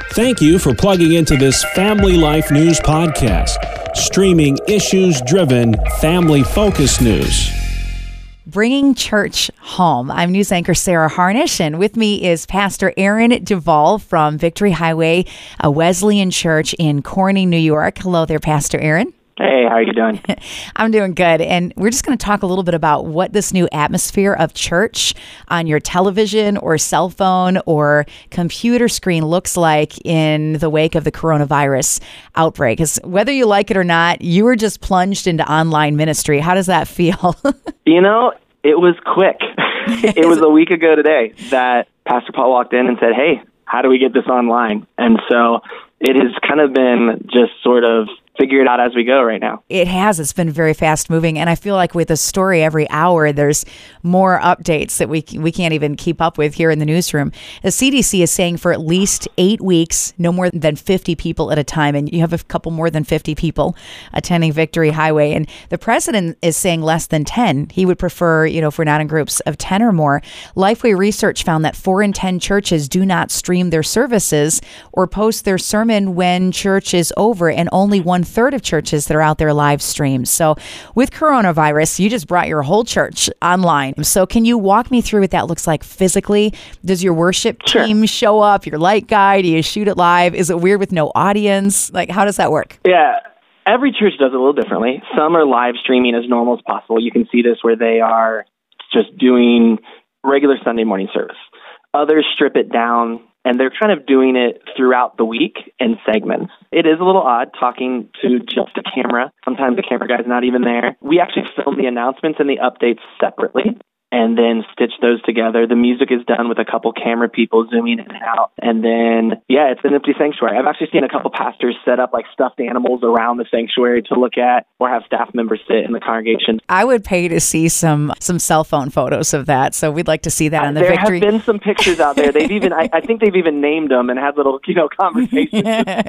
Thank you for plugging into this Family Life News podcast, streaming issues-driven, family-focused news. Bringing church home. I'm news anchor Sarah Harnish, and with me is Pastor Aaron Duvall from Victory Highway, a Wesleyan church in Corning, New York. Hello there, Pastor Aaron. Hey, how are you doing? I'm doing good. And we're just going to talk a little bit about what this new atmosphere of church on your television or cell phone or computer screen looks like in the wake of the coronavirus outbreak. Because whether you like it or not, you were just plunged into online ministry. How does that feel? You know, it was quick. It was a week ago today that Pastor Paul walked in and said, hey, how do we get this online? And so it has kind of been just sort of figure it out as we go right now. It has. It's been very fast moving. And I feel like with a story every hour, there's more updates that we can't even keep up with here in the newsroom. The CDC is saying for at least 8 weeks, no more than 50 people at a time. And you have a couple more than 50 people attending Victory Highway. And the president is saying less than 10. He would prefer, if we're not in groups of 10 or more. Lifeway research found that 4 in 10 churches do not stream their services or post their sermon when church is over, and only 1/3 of churches that are out there live stream. So with coronavirus, you just brought your whole church online. So can you walk me through what that looks like physically? Does your worship team show up? Your light guy? Do you shoot it live? Is it weird with no audience? Like, how does that work? Yeah. Every church does it a little differently. Some are live streaming as normal as possible. You can see this where they are just doing regular Sunday morning service. Others strip it down, and they're kind of doing it throughout the week in segments. It is a little odd talking to just a camera. Sometimes the camera guy's not even there. We actually film the announcements and the updates separately and then stitch those together. The music is done with a couple camera people zooming in and out. And then, it's an empty sanctuary. I've actually seen a couple pastors set up like stuffed animals around the sanctuary to look at, or have staff members sit in the congregation. I would pay to see some cell phone photos of that. So we'd like to see that on the Victory. There have been some pictures out there. They've even, I think they've even named them and had little, conversations.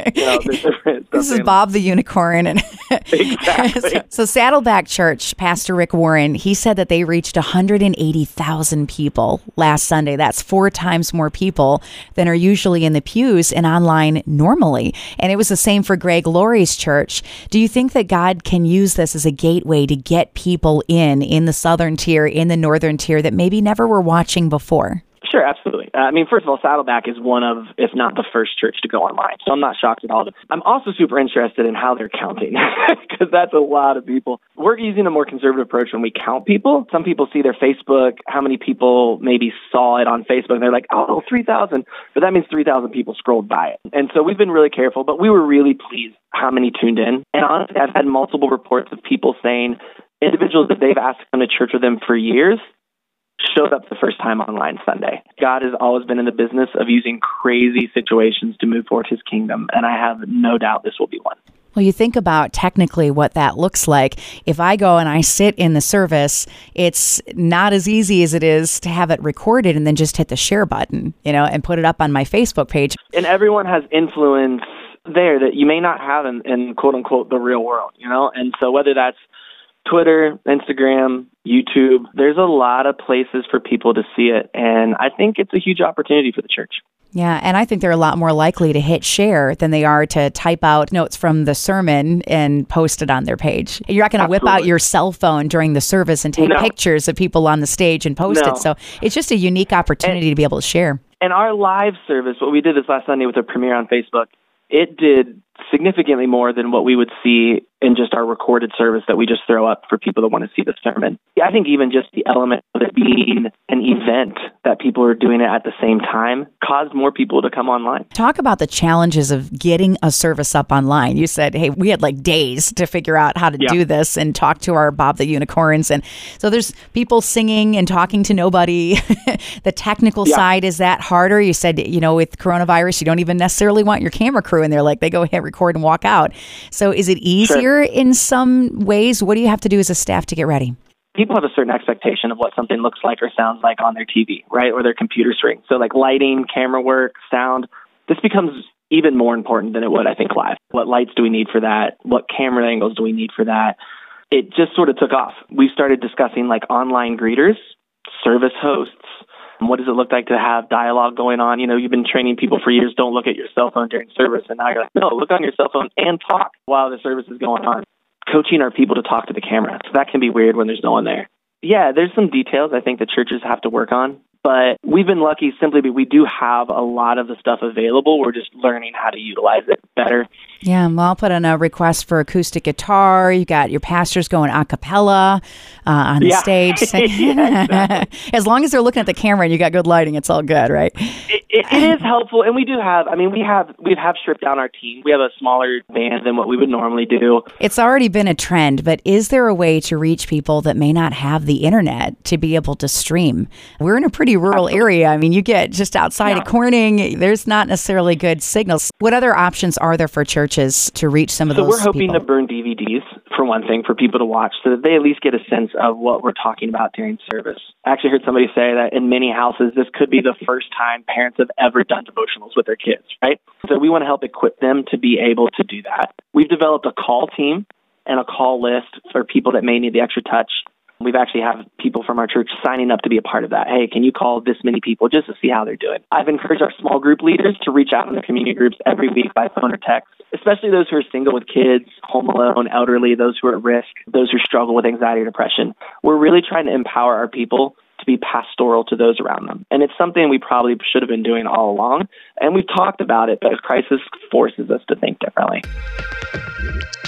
This is Bob the Unicorn. And exactly. So Saddleback Church, Pastor Rick Warren, he said that they reached 180,000 people last Sunday. That's 4 times more people than are usually in the pews and online normally. And it was the same for Greg Laurie's church. Do you think that God can use this as a gateway to get people in the southern tier, in the northern tier that maybe never were watching before? Sure, absolutely. First of all, Saddleback is one of, if not the first church to go online, so I'm not shocked at all. I'm also super interested in how they're counting, because that's a lot of people. We're using a more conservative approach when we count people. Some people see their Facebook, how many people maybe saw it on Facebook, and they're like, 3,000. But that means 3,000 people scrolled by it. And so we've been really careful, but we were really pleased how many tuned in. And honestly, I've had multiple reports of people saying individuals that they've asked to come to church with them for years showed up the first time online Sunday. God has always been in the business of using crazy situations to move forward his kingdom, and I have no doubt this will be one. Well, you think about technically what that looks like. If I go and I sit in the service, it's not as easy as it is to have it recorded and then just hit the share button, and put it up on my Facebook page. And everyone has influence there that you may not have in quote unquote the real world, And so whether that's Twitter, Instagram, YouTube, there's a lot of places for people to see it. And I think it's a huge opportunity for the church. Yeah, and I think they're a lot more likely to hit share than they are to type out notes from the sermon and post it on their page. You're not going to whip out your cell phone during the service and take pictures of people on the stage and post it. So it's just a unique opportunity to be able to share. And our live service, what we did this last Sunday with a premiere on Facebook, it did significantly more than what we would see in just our recorded service that we just throw up for people that want to see the sermon. I think even just the element of it being an event that people are doing it at the same time caused more people to come online. Talk about the challenges of getting a service up online. You said, hey, we had like days to figure out how to do this and talk to our Bob the Unicorns. And so there's people singing and talking to nobody. The technical side, is that harder? You said, with coronavirus, you don't even necessarily want your camera crew in there. Like they go hit record and walk out. So is it easier in some ways? What do you have to do as a staff to get ready? People have a certain expectation of what something looks like or sounds like on their TV, right? Or their computer screen. So like lighting, camera work, sound, this becomes even more important than it would, I think, live. What lights do we need for that? What camera angles do we need for that? It just sort of took off. We started discussing like online greeters, service hosts, What does it look like to have dialogue going on? You've been training people for years, don't look at your cell phone during service. And now you're like, no, look on your cell phone and talk while the service is going on. Coaching our people to talk to the camera. So that can be weird when there's no one there. Yeah, there's some details I think the churches have to work on. But we've been lucky simply because we do have a lot of the stuff available. We're just learning how to utilize it better. Yeah, well, I'll put in a request for acoustic guitar. You got your pastors going a cappella on the stage. Yeah, exactly. As long as they're looking at the camera and you got good lighting, it's all good, right? It is helpful, and we do have. We have stripped down our team. We have a smaller band than what we would normally do. It's already been a trend, but is there a way to reach people that may not have the internet to be able to stream? We're in a pretty rural area. You get just outside of Corning, there's not necessarily good signals. What other options are there for churches to reach some of those people? So we're hoping to burn DVDs, for one thing, for people to watch so that they at least get a sense of what we're talking about during service. I actually heard somebody say that in many houses, this could be the first time parents have ever done devotionals with their kids, right? So we want to help equip them to be able to do that. We've developed a call team and a call list for people that may need the extra touch. We've actually have people from our church signing up to be a part of that. Hey, can you call this many people just to see how they're doing? I've encouraged our small group leaders to reach out in their community groups every week by phone or text, especially those who are single with kids, home alone, elderly, those who are at risk, those who struggle with anxiety or depression. We're really trying to empower our people to be pastoral to those around them. And it's something we probably should have been doing all along. And we've talked about it, but a crisis forces us to think differently.